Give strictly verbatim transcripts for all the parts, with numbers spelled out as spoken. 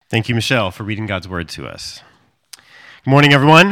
Thank you, Michelle, for reading God's word to us. Good morning, everyone.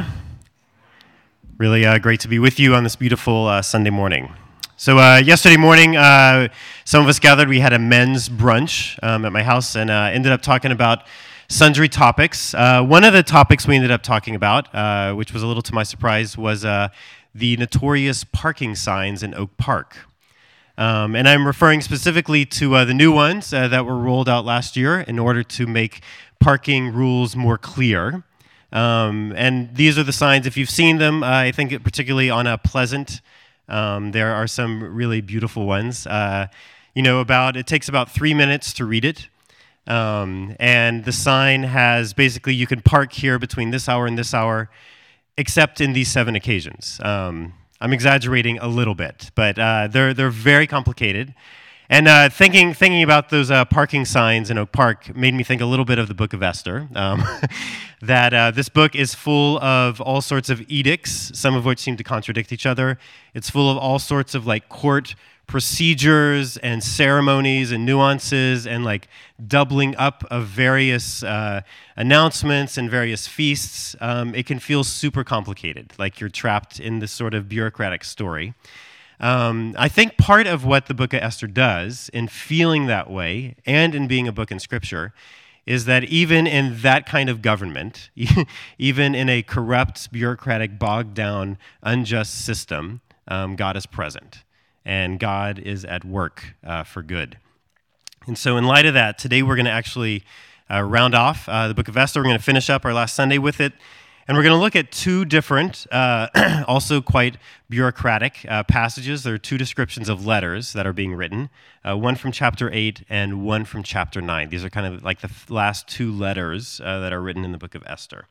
Really uh, great to be with you on this beautiful uh, Sunday morning. So uh, yesterday morning, uh, some of us gathered. We had a men's brunch um, at my house and uh, ended up talking about sundry topics. Uh, one of the topics we ended up talking about, uh, which was a little to my surprise, was uh, the notorious parking signs in Oak Park. Um, and I'm referring specifically to uh, the new ones uh, that were rolled out last year in order to make parking rules more clear. Um, and these are the signs, if you've seen them, uh, I think particularly on a Pleasant, um, there are some really beautiful ones. Uh, you know, about it takes about three minutes to read it. Um, and the sign has basically, you can park here between this hour and this hour, except in these seven occasions. Um, I'm exaggerating a little bit, but uh, they're they're very complicated. And uh, thinking thinking about those uh, parking signs in Oak Park made me think a little bit of the Book of Esther. Um, that uh, this book is full of all sorts of edicts, some of which seem to contradict each other. It's full of all sorts of like court procedures and ceremonies and nuances and like doubling up of various uh, announcements and various feasts. Um, it can feel super complicated, like you're trapped in this sort of bureaucratic story. Um, I think part of what the book of Esther does in feeling that way and in being a book in Scripture is that even in that kind of government, even in a corrupt, bureaucratic, bogged down, unjust system, um, God is present. And God is at work uh, for good. And so in light of that, today we're going to actually uh, round off uh, the book of Esther. We're going to finish up our last Sunday with it. And we're going to look at two different, uh, also quite bureaucratic uh, passages. There are two descriptions of letters that are being written, uh, one from chapter eight and one from chapter nine. These are kind of like the f- last two letters uh, that are written in the book of Esther.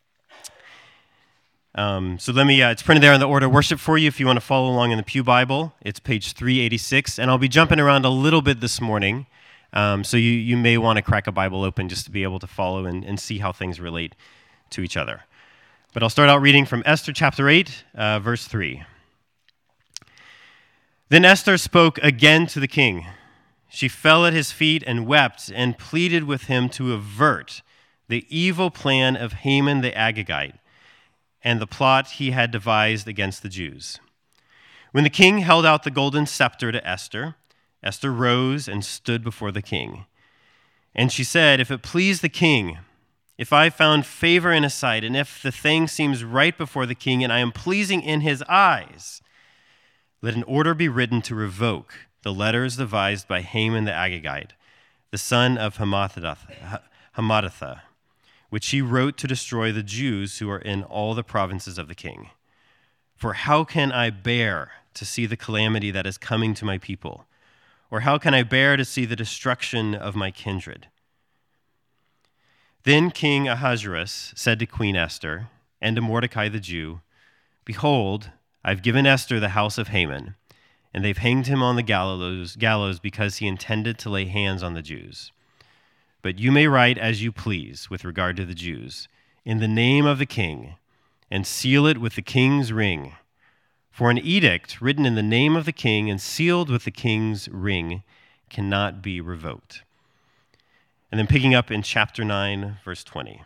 Um, so let me, uh, it's printed there in the order of worship for you if you want to follow along in the Pew Bible. It's page three eighty-six, and I'll be jumping around a little bit this morning, um, so you, you may want to crack a Bible open just to be able to follow and, and see how things relate to each other. But I'll start out reading from Esther chapter eight, uh, verse three. Then Esther spoke again to the king. She fell at his feet and wept and pleaded with him to avert the evil plan of Haman the Agagite and the plot he had devised against the Jews. When the king held out the golden scepter to Esther, Esther rose and stood before the king. And she said, "If it please the king, if I found favor in his sight, and if the thing seems right before the king, and I am pleasing in his eyes, let an order be written to revoke the letters devised by Haman the Agagite, the son of Hammedatha, Hammedatha, which he wrote to destroy the Jews who are in all the provinces of the king. For how can I bear to see the calamity that is coming to my people? Or how can I bear to see the destruction of my kindred?" Then King Ahasuerus said to Queen Esther and to Mordecai the Jew, "Behold, I've given Esther the house of Haman, and they've hanged him on the gallows, gallows because he intended to lay hands on the Jews. But you may write as you please with regard to the Jews, in the name of the king, and seal it with the king's ring. For an edict written in the name of the king and sealed with the king's ring cannot be revoked." And then picking up in chapter nine, verse twenty.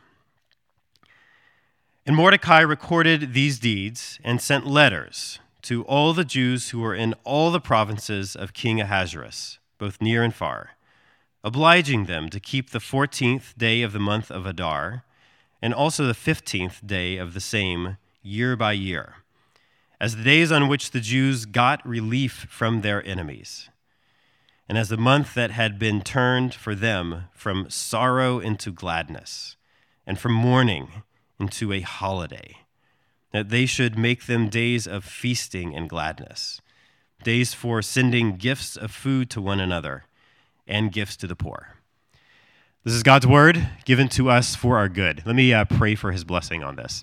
And Mordecai recorded these deeds and sent letters to all the Jews who were in all the provinces of King Ahasuerus, both near and far, obliging them to keep the fourteenth day of the month of Adar, and also the fifteenth day of the same, year by year, as the days on which the Jews got relief from their enemies, and as the month that had been turned for them from sorrow into gladness, and from mourning into a holiday, that they should make them days of feasting and gladness, days for sending gifts of food to one another, and gifts to the poor. This is God's word given to us for our good. Let me uh, pray for his blessing on this.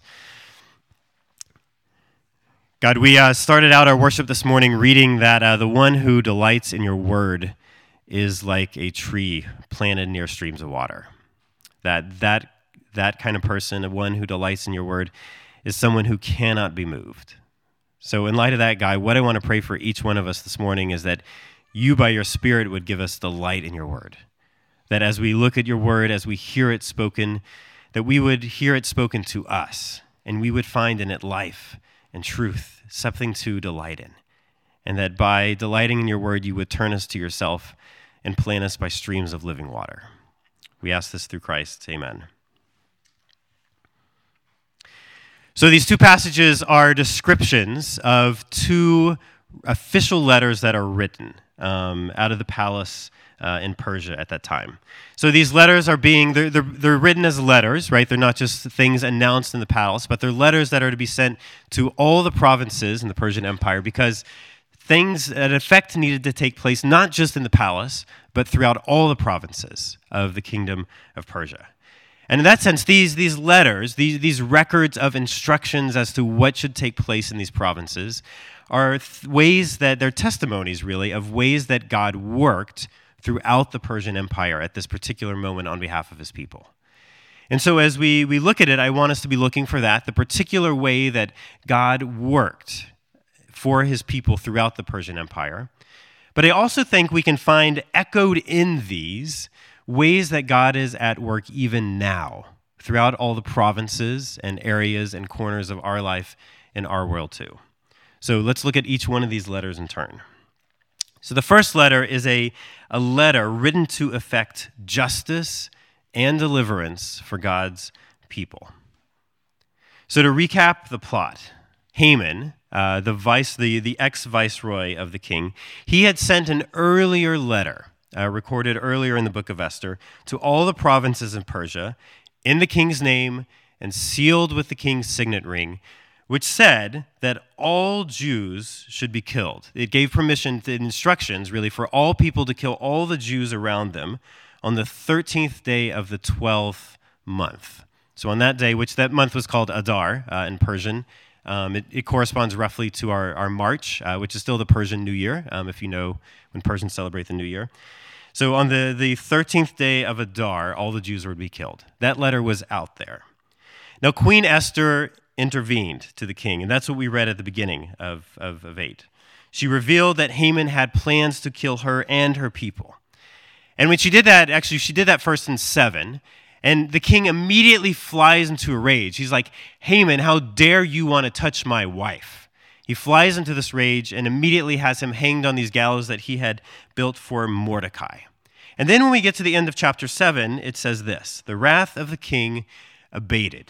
God, we uh, started out our worship this morning reading that uh, the one who delights in your word is like a tree planted near streams of water. That that that kind of person, the one who delights in your word, is someone who cannot be moved. So in light of that, God, what I want to pray for each one of us this morning is that you, by your Spirit, would give us delight in your word. that as we look at your word, as we hear it spoken, that we would hear it spoken to us, and we would find in it life and truth, something to delight in. And that by delighting in your word, you would turn us to yourself and plant us by streams of living water. We ask this through Christ. Amen. So these two passages are descriptions of two official letters that are written um, out of the palace uh, in Persia at that time. So these letters are being, they're, they're, they're written as letters, right? They're not just things announced in the palace, but they're letters that are to be sent to all the provinces in the Persian Empire because things, an effect needed to take place not just in the palace, but throughout all the provinces of the kingdom of Persia. And in that sense, these, these letters, these, these records of instructions as to what should take place in these provinces are th- ways that, they're testimonies really, of ways that God worked throughout the Persian Empire at this particular moment on behalf of his people. And so as we, we look at it, I want us to be looking for that, the particular way that God worked for his people throughout the Persian Empire. But I also think we can find echoed in these ways that God is at work even now throughout all the provinces and areas and corners of our life and our world too. So let's look at each one of these letters in turn. So the first letter is a, a letter written to effect justice and deliverance for God's people. So to recap the plot, Haman, uh, the vice, the, the ex-viceroy of the king, he had sent an earlier letter, uh, recorded earlier in the book of Esther, to all the provinces in Persia, in the king's name and sealed with the king's signet ring, which said that all Jews should be killed. It gave permission, to, instructions really, for all people to kill all the Jews around them on the thirteenth day of the twelfth month. So on that day, which that month was called Adar uh, in Persian, um, it, it corresponds roughly to our, our March, uh, which is still the Persian New Year, um, if you know when Persians celebrate the New Year. So on the, the thirteenth day of Adar, all the Jews would be killed. That letter was out there. Now, Queen Esther intervened to the king, and that's what we read at the beginning of, of, of eight. She revealed that Haman had plans to kill her and her people. And when she did that, actually, she did that first in seven, and the king immediately flies into a rage. He's like, Haman, how dare you want to touch my wife? He flies into this rage and immediately has him hanged on these gallows that he had built for Mordecai. And then when we get to the end of chapter seven, it says this, the wrath of the king abated.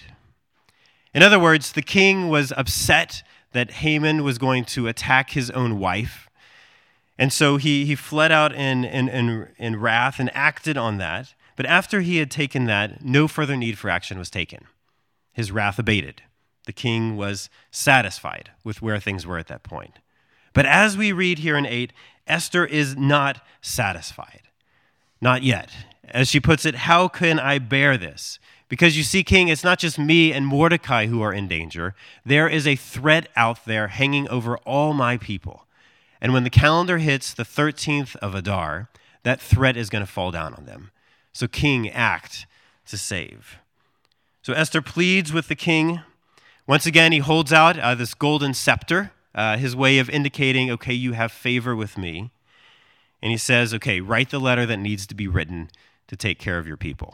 In other words, the king was upset that Haman was going to attack his own wife. And so he, he fled out in, in, in, in wrath and acted on that. But after he had taken that, no further need for action was taken. His wrath abated. The king was satisfied with where things were at that point. But as we read here in eight, Esther is not satisfied. Not yet. As she puts it, how can I bear this? Because you see, King, it's not just me and Mordecai who are in danger. There is a threat out there hanging over all my people. And when the calendar hits the thirteenth of Adar, that threat is going to fall down on them. So King, act to save. So Esther pleads with the king. Once again, he holds out uh, this golden scepter, uh, his way of indicating, okay, you have favor with me. And he says, okay, write the letter that needs to be written to take care of your people.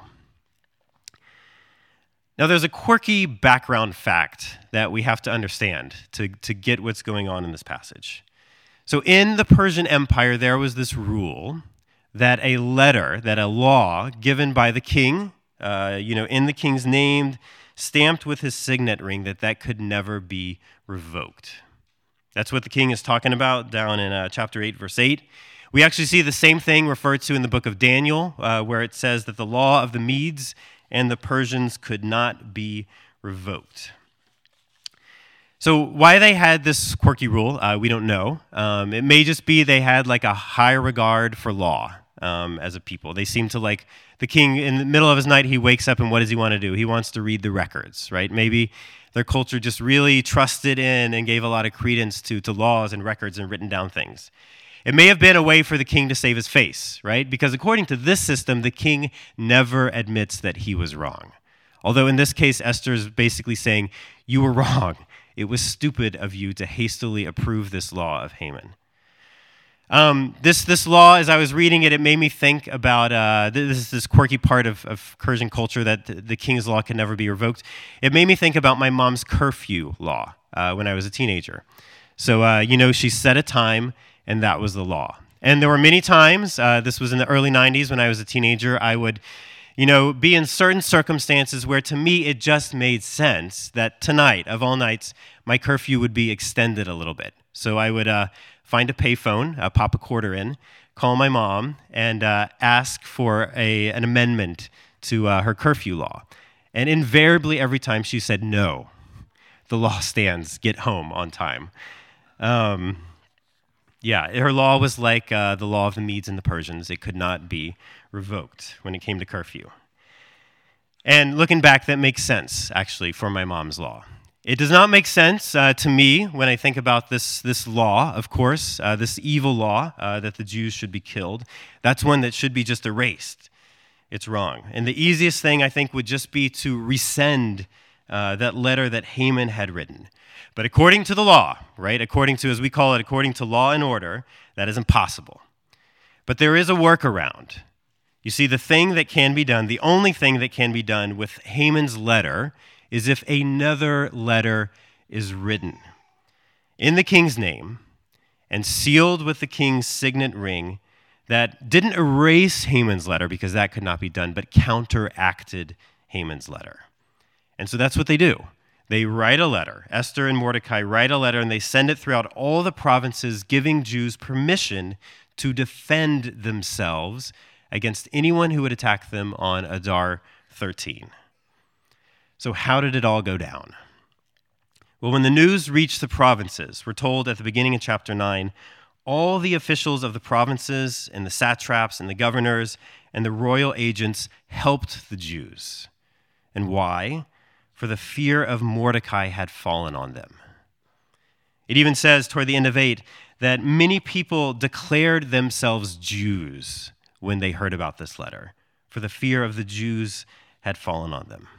Now, there's a quirky background fact that we have to understand to, to get what's going on in this passage. So in the Persian Empire, there was this rule that a letter, that a law given by the king, uh, you know, in the king's name, stamped with his signet ring, that that could never be revoked. That's what the king is talking about down in uh, chapter eight, verse eight. We actually see the same thing referred to in the book of Daniel, uh, where it says that the law of the Medes and the Persians could not be revoked. So why they had this quirky rule, uh, we don't know. Um, it may just be they had like a high regard for law um, as a people. They seem to like, the king, in the middle of his night, he wakes up and what does he want to do? He wants to read the records, right? Maybe their culture just really trusted in and gave a lot of credence to, to laws and records and written down things. It may have been a way for the king to save his face, right? Because according to this system, the king never admits that he was wrong. Although in this case, Esther is basically saying, you were wrong. It was stupid of you to hastily approve this law of Haman. Um, this this law, as I was reading it, it made me think about uh, this is this quirky part of, of Persian culture that the, the king's law can never be revoked. It made me think about my mom's curfew law uh, when I was a teenager. So, uh, you know, she set a time, and that was the law. And there were many times, uh, this was in the early nineties when I was a teenager, I would, you know, be in certain circumstances where to me it just made sense that tonight, of all nights, my curfew would be extended a little bit. So I would uh, find a payphone, uh, pop a quarter in, call my mom, and uh, ask for a, an amendment to uh, her curfew law. And invariably, every time she said, no, the law stands, get home on time. Um, yeah, her law was like uh, the law of the Medes and the Persians. It could not be revoked when it came to curfew. And looking back, that makes sense, actually, for my mom's law. It does not make sense uh, to me when I think about this, this law, of course, uh, this evil law uh, that the Jews should be killed. That's one that should be just erased. It's wrong. And the easiest thing, I think, would just be to resend uh, that letter that Haman had written. But according to the law, right, according to, as we call it, according to law and order, that is impossible. But there is a workaround. You see, the thing that can be done, the only thing that can be done with Haman's letter is if another letter is written in the king's name and sealed with the king's signet ring that didn't erase Haman's letter, because that could not be done, but counteracted Haman's letter. And so that's what they do. They write a letter. Esther and Mordecai write a letter, and they send it throughout all the provinces, giving Jews permission to defend themselves against anyone who would attack them on Adar thirteen. So how did it all go down? Well, when the news reached the provinces, we're told at the beginning of chapter nine, all the officials of the provinces and the satraps and the governors and the royal agents helped the Jews. And why? For the fear of Mordecai had fallen on them. It even says toward the end of eight that many people declared themselves Jews when they heard about this letter, for the fear of the Jews had fallen on them.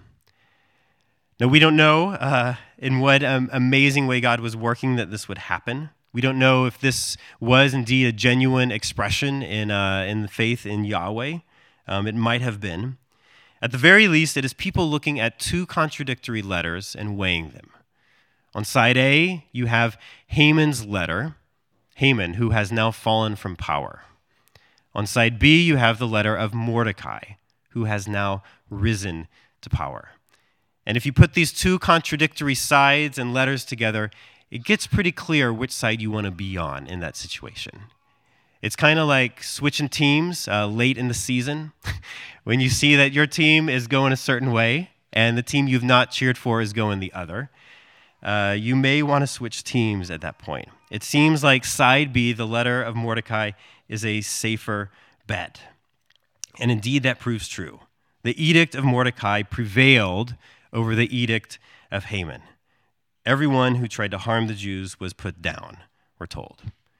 Now, we don't know uh, in what um, amazing way God was working that this would happen. We don't know if this was indeed a genuine expression in, uh, in the faith in Yahweh. Um, it might have been. At the very least, it is people looking at two contradictory letters and weighing them. On side A, you have Haman's letter, Haman, who has now fallen from power. On side B, you have the letter of Mordecai, who has now risen to power. And if you put these two contradictory sides and letters together, it gets pretty clear which side you want to be on in that situation. It's kind of like switching teams uh, late in the season. When you see that your team is going a certain way and the team you've not cheered for is going the other, uh, you may want to switch teams at that point. It seems like side B, the letter of Mordecai, is a safer bet. And indeed, that proves true. The edict of Mordecai prevailed over the edict of Haman. Everyone who tried to harm the Jews was put down, we're told.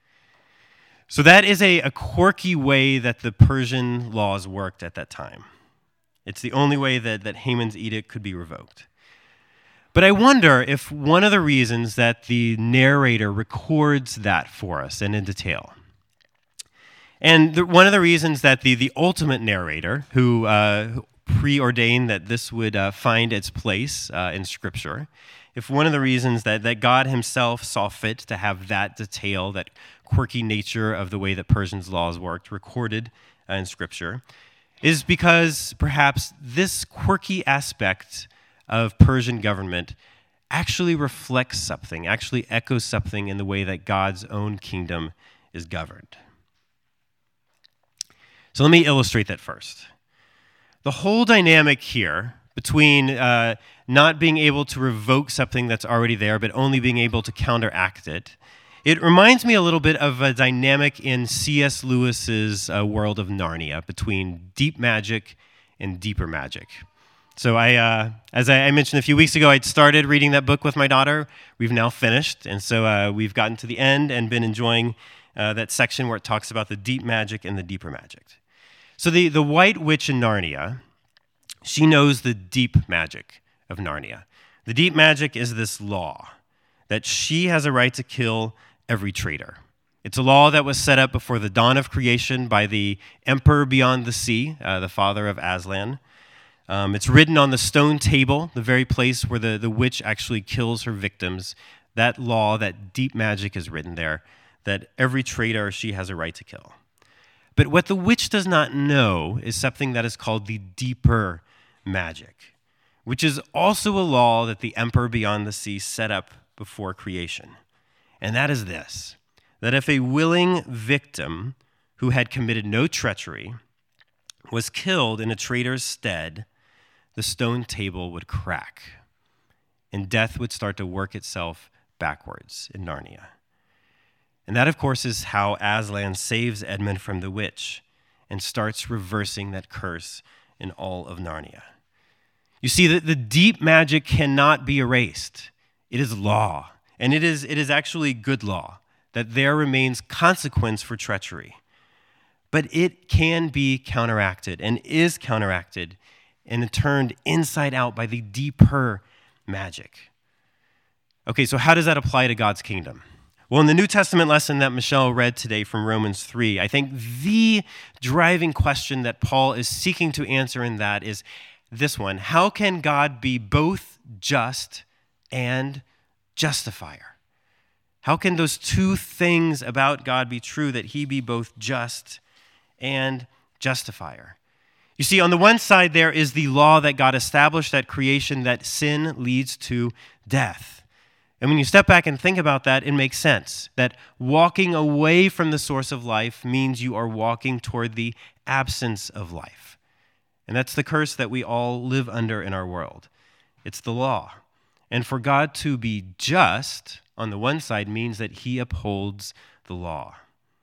So that is a, a quirky way that the Persian laws worked at that time. It's the only way that, that Haman's edict could be revoked. But I wonder if one of the reasons that the narrator records that for us and in detail, and the, one of the reasons that the, the ultimate narrator, who uh, preordained that this would uh, find its place uh, in Scripture, if one of the reasons that, that God himself saw fit to have that detail, that quirky nature of the way that Persian's laws worked, recorded uh, in Scripture, is because perhaps this quirky aspect of Persian government actually reflects something, actually echoes something in the way that God's own kingdom is governed. So let me illustrate that first. The whole dynamic here between uh, not being able to revoke something that's already there, but only being able to counteract it, it reminds me a little bit of a dynamic in C S Lewis's uh, world of Narnia between deep magic and deeper magic. So I, uh, as I mentioned a few weeks ago, I'd started reading that book with my daughter. We've now finished, and so uh, we've gotten to the end and been enjoying uh, that section where it talks about the deep magic and the deeper magic. So the, the White Witch in Narnia, she knows the deep magic of Narnia. The deep magic is this law that she has a right to kill every traitor. It's a law that was set up before the dawn of creation by the emperor beyond the sea, uh, the father of Aslan. Um, it's written on the stone table, the very place where the, the witch actually kills her victims. That law, that deep magic is written there, that every traitor she has a right to kill. But what the witch does not know is something that is called the deeper magic, which is also a law that the emperor beyond the sea set up before creation. And that is this, that if a willing victim who had committed no treachery was killed in a traitor's stead, the stone table would crack, and death would start to work itself backwards in Narnia. And that, of course, is how Aslan saves Edmund from the witch and starts reversing that curse in all of Narnia. You see that the deep magic cannot be erased. It is law, and it is, it is actually good law, that there remains consequence for treachery. But it can be counteracted and is counteracted and turned inside out by the deeper magic. Okay, so how does that apply to God's kingdom? Well, in the New Testament lesson that Michelle read today from Romans three, I think the driving question that Paul is seeking to answer in that is this one: how can God be both just and justifier? How can those two things about God be true, that he be both just and justifier? You see, on the one side, there is the law that God established at creation, that sin leads to death. And when you step back and think about that, it makes sense that walking away from the source of life means you are walking toward the absence of life. And that's the curse that we all live under in our world. It's the law. And for God to be just on the one side means that he upholds the law.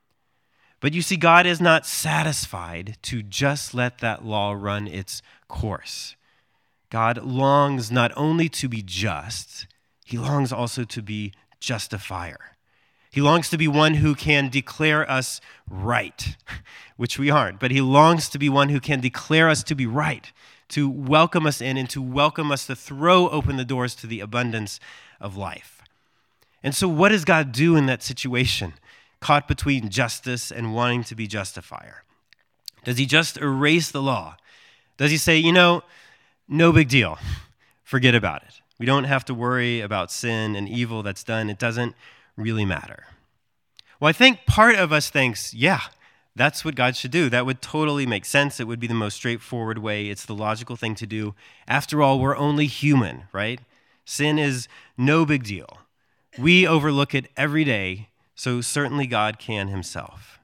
But you see, God is not satisfied to just let that law run its course. God longs not only to be just, he longs also to be justifier. He longs to be one who can declare us right, which we aren't, but he longs to be one who can declare us to be right, to welcome us in and to welcome us to throw open the doors to the abundance of life. And so what does God do in that situation, caught between justice and wanting to be justifier? Does he just erase the law? Does he say, you know, no big deal, forget about it? We don't have to worry about sin and evil that's done. It doesn't really matter. Well, I think part of us thinks, yeah, that's what God should do. That would totally make sense. It would be the most straightforward way. It's the logical thing to do. After all, we're only human, right? Sin is no big deal. We overlook it every day, so certainly God can himself.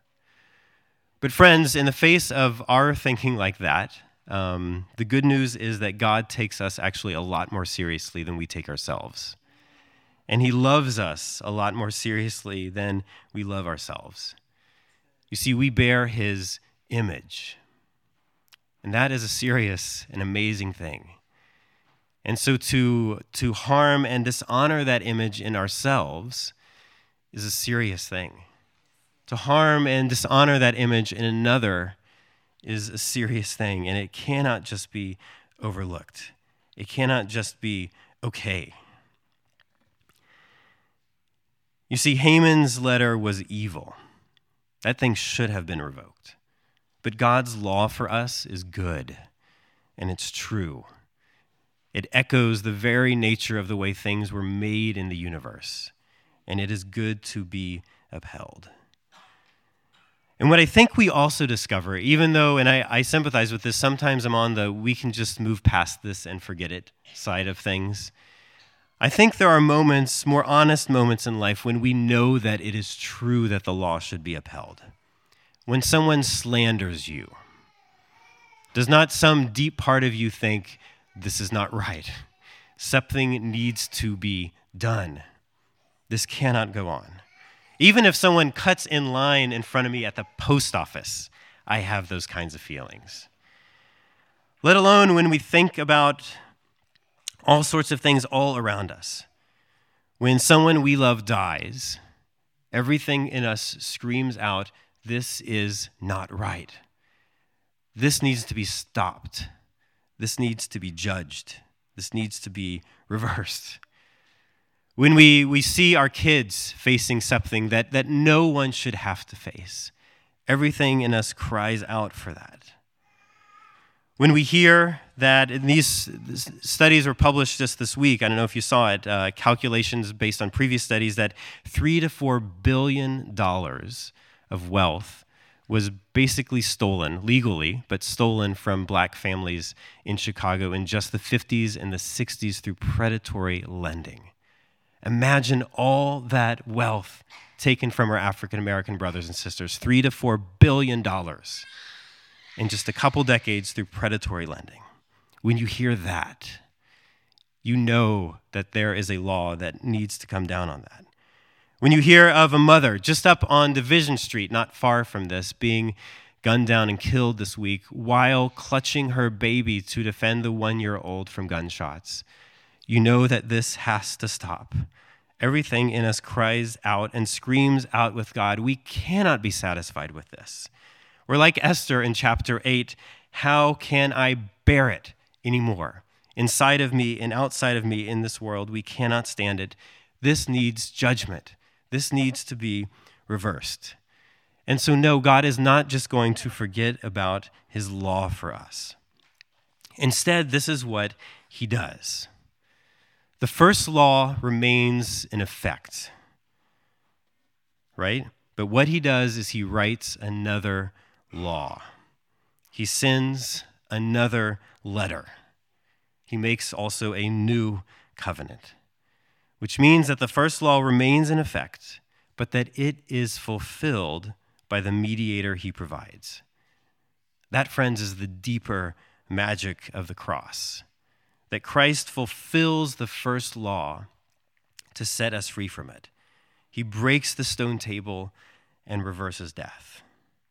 But friends, in the face of our thinking like that, Um, the good news is that God takes us actually a lot more seriously than we take ourselves. And he loves us a lot more seriously than we love ourselves. You see, we bear his image. And that is a serious and amazing thing. And so to, to harm and dishonor that image in ourselves is a serious thing. To harm and dishonor that image in another is a serious thing, and it cannot just be overlooked. It cannot just be okay. You see, Haman's letter was evil. That thing should have been revoked. But God's law for us is good, and it's true. It echoes the very nature of the way things were made in the universe, and it is good to be upheld. And what I think we also discover, even though, and I, I sympathize with this, sometimes I'm on the we can just move past this and forget it side of things. I think there are moments, more honest moments in life, when we know that it is true that the law should be upheld. When someone slanders you, does not some deep part of you think, this is not right? Something needs to be done. This cannot go on. Even if someone cuts in line in front of me at the post office, I have those kinds of feelings. Let alone when we think about all sorts of things all around us. When someone we love dies, everything in us screams out, this is not right. This needs to be stopped. This needs to be judged. This needs to be reversed. When we, we see our kids facing something that, that no one should have to face, everything in us cries out for that. When we hear that, and these studies were published just this week, I don't know if you saw it, uh, calculations based on previous studies that three to four billion dollars of wealth was basically stolen, legally, but stolen from black families in Chicago in just the fifties and the sixties through predatory lending. Imagine all that wealth taken from our African-American brothers and sisters, three to four billion dollars in just a couple decades through predatory lending. When you hear that, you know that there is a law that needs to come down on that. When you hear of a mother just up on Division Street, not far from this, being gunned down and killed this week while clutching her baby to defend the one-year-old from gunshots, you know that this has to stop. Everything in us cries out and screams out with God, we cannot be satisfied with this. We're like Esther in chapter eight, how can I bear it anymore? Inside of me and outside of me in this world, we cannot stand it. This needs judgment. This needs to be reversed. And so no, God is not just going to forget about his law for us. Instead, this is what he does. The first law remains in effect, right? But what he does is he writes another law. He sends another letter. He makes also a new covenant, which means that the first law remains in effect, but that it is fulfilled by the mediator he provides. That, friends, is the deeper magic of the cross, that Christ fulfills the first law to set us free from it. He breaks the stone table and reverses death.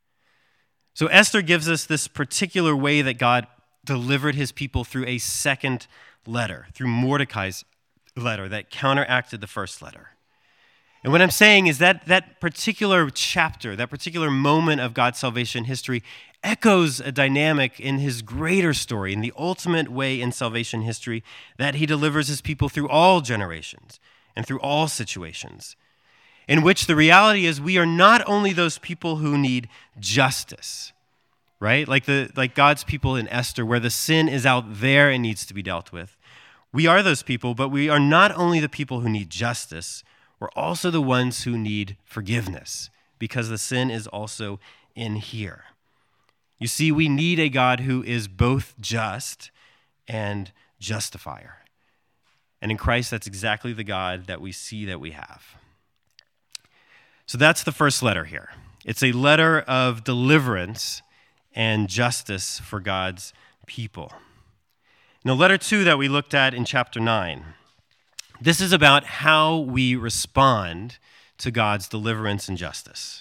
So Esther gives us this particular way that God delivered his people through a second letter, through Mordecai's letter that counteracted the first letter. And what I'm saying is that that particular chapter, that particular moment of God's salvation history echoes a dynamic in his greater story, in the ultimate way in salvation history, that he delivers his people through all generations and through all situations, in which the reality is we are not only those people who need justice, right? Like the like God's people in Esther, where the sin is out there and needs to be dealt with. We are those people, but we are not only the people who need justice, we're also the ones who need forgiveness, because the sin is also in here. You see, we need a God who is both just and justifier. And in Christ, that's exactly the God that we see that we have. So that's the first letter here. It's a letter of deliverance and justice for God's people. Now, letter two that we looked at in chapter nine, this is about how we respond to God's deliverance and justice.